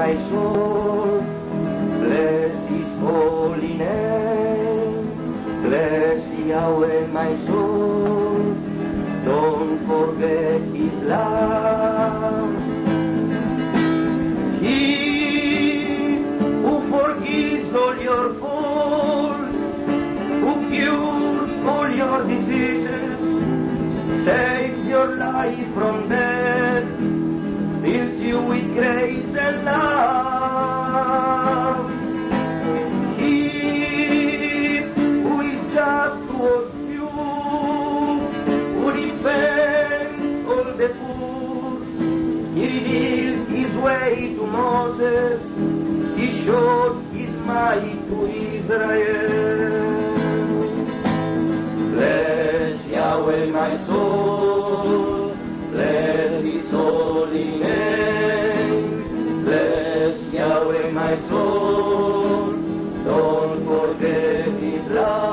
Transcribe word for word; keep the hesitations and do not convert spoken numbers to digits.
my soul, bless His holy name. Bless Yahweh, my soul, don't forget His love. He who forgives all your faults, who cures all your diseases, saves your life from death, fills you with grace and love. He who is just towards you, who defends all the poor, He revealed His way to Moses, He showed His might to Israel. Bless Yahweh, my soul, bless His holy name. Bless Yahweh, my soul, don't forget His love.